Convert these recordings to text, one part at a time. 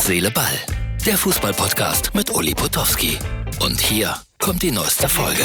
Herz, Seele, Ball. Der Fußball-Podcast mit Uli Potowski. Und hier kommt die neueste Folge.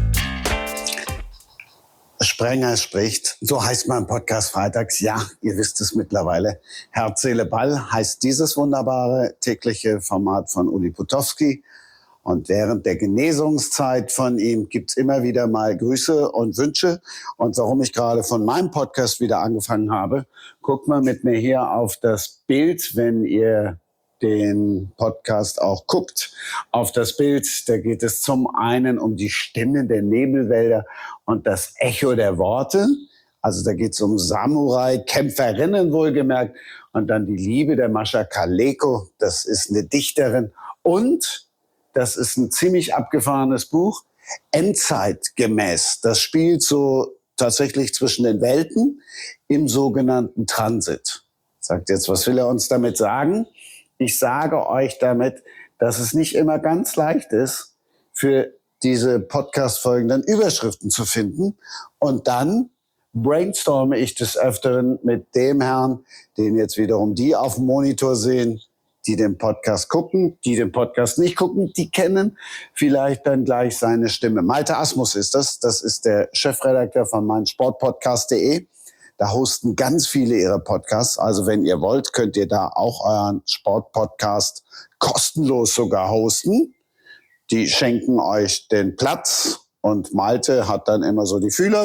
Sprenger spricht. So heißt mein Podcast freitags. Ja, ihr wisst es mittlerweile. Herz, Seele, Ball heißt dieses wunderbare tägliche Format von Uli Potowski. Und während der Genesungszeit von ihm gibt's immer wieder mal Grüße und Wünsche. Und warum ich gerade von meinem Podcast wieder angefangen habe, guckt mal mit mir hier auf das Bild, wenn ihr den Podcast auch guckt. Auf das Bild, da geht es zum einen um die Stimme der Nebelwälder und das Echo der Worte. Also da geht es um Samurai, Kämpferinnen wohlgemerkt. Und dann die Liebe der Mascha Kaleko, das ist eine Dichterin. Und das ist ein ziemlich abgefahrenes Buch, Endzeitgemäß. Das spielt so tatsächlich zwischen den Welten im sogenannten Transit. Sagt jetzt, was will er uns damit sagen? Ich sage euch damit, dass es nicht immer ganz leicht ist, für diese Podcast-Folgen dann Überschriften zu finden. Und dann brainstorme ich des Öfteren mit dem Herrn, den jetzt wiederum die auf dem Monitor sehen, die den Podcast gucken, die den Podcast nicht gucken, die kennen vielleicht dann gleich seine Stimme. Malte Asmus ist das. Das ist der Chefredakteur von meinsportpodcast.de. Da hosten ganz viele ihre Podcasts. Also wenn ihr wollt, könnt ihr da auch euren Sportpodcast kostenlos sogar hosten. Die schenken euch den Platz und Malte hat dann immer so die Fühler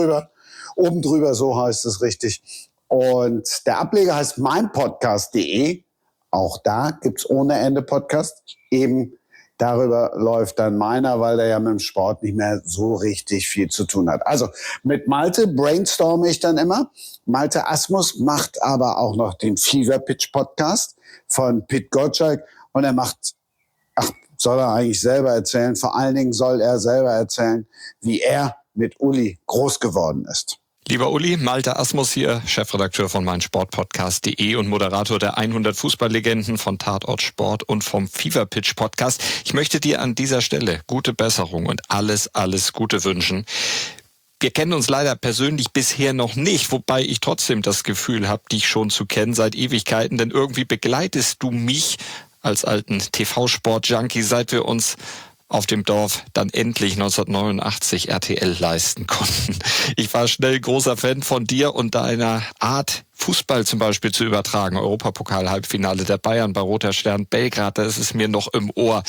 oben drüber, so heißt es richtig. Und der Ableger heißt meinpodcast.de. Auch da gibt's ohne Ende Podcast. Eben darüber läuft dann meiner, weil der ja mit dem Sport nicht mehr so richtig viel zu tun hat. Also mit Malte brainstorme ich dann immer. Malte Asmus macht aber auch noch den Fever Pitch Podcast von Pit Gottschalk. Und er macht, soll er eigentlich selber erzählen. Vor allen Dingen soll er selber erzählen, wie er mit Uli groß geworden ist. Lieber Uli, Malte Asmus hier, Chefredakteur von meinsportpodcast.de und Moderator der 100 Fußballlegenden von Tatort Sport und vom Fever Pitch Podcast. Ich möchte dir an dieser Stelle gute Besserung und alles Gute wünschen. Wir kennen uns leider persönlich bisher noch nicht, wobei ich trotzdem das Gefühl habe, dich schon zu kennen seit Ewigkeiten, denn irgendwie begleitest du mich als alten TV-Sport-Junkie, seit wir uns auf dem Dorf dann endlich 1989 RTL leisten konnten. Ich war schnell großer Fan von dir und deiner Art, Fußball zum Beispiel zu übertragen. Europapokal-Halbfinale der Bayern bei Roter Stern Belgrad, da ist es mir noch im Ohr.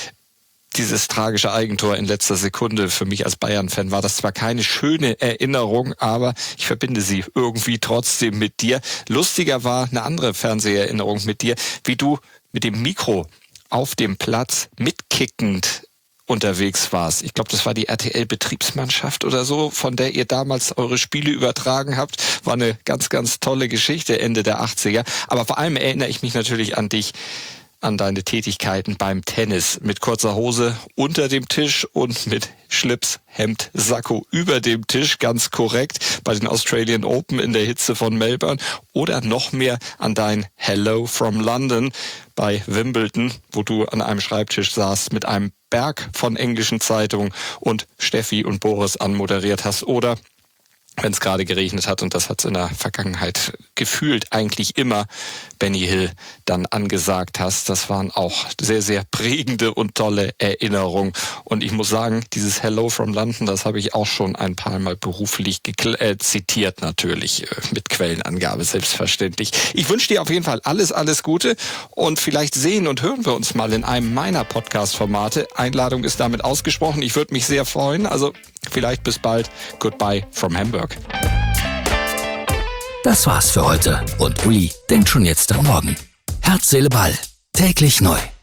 Dieses tragische Eigentor in letzter Sekunde für mich als Bayern-Fan war das zwar keine schöne Erinnerung, aber ich verbinde sie irgendwie trotzdem mit dir. Lustiger war eine andere Fernseherinnerung mit dir, wie du mit dem Mikro auf dem Platz mitkickend unterwegs warst. Ich glaube, das war die RTL-Betriebsmannschaft oder so, von der ihr damals eure Spiele übertragen habt. War eine ganz tolle Geschichte Ende der 80er. Aber vor allem erinnere ich mich natürlich an dich, an deine Tätigkeiten beim Tennis. Mit kurzer Hose unter dem Tisch und mit Schlips, Hemd, Sakko über dem Tisch, ganz korrekt, bei den Australian Open in der Hitze von Melbourne. Oder noch mehr an dein Hello from London bei Wimbledon, wo du an einem Schreibtisch saßt mit einem Berg von englischen Zeitungen und Steffi und Boris anmoderiert hast. Oder wenn es gerade geregnet hat, und das hat es in der Vergangenheit gefühlt eigentlich immer, Benny Hill dann angesagt hast. Das waren auch sehr prägende und tolle Erinnerungen. Und ich muss sagen, dieses Hello from London, das habe ich auch schon ein paar Mal beruflich zitiert, natürlich mit Quellenangabe, selbstverständlich. Ich wünsche dir auf jeden Fall alles Gute und vielleicht sehen und hören wir uns mal in einem meiner Podcast-Formate. Einladung ist damit ausgesprochen. Ich würde mich sehr freuen. Also vielleicht bis bald. Goodbye from Hamburg. Das war's für heute. Und Uli denkt schon jetzt am Morgen. Herz, Seele, Ball. Täglich neu.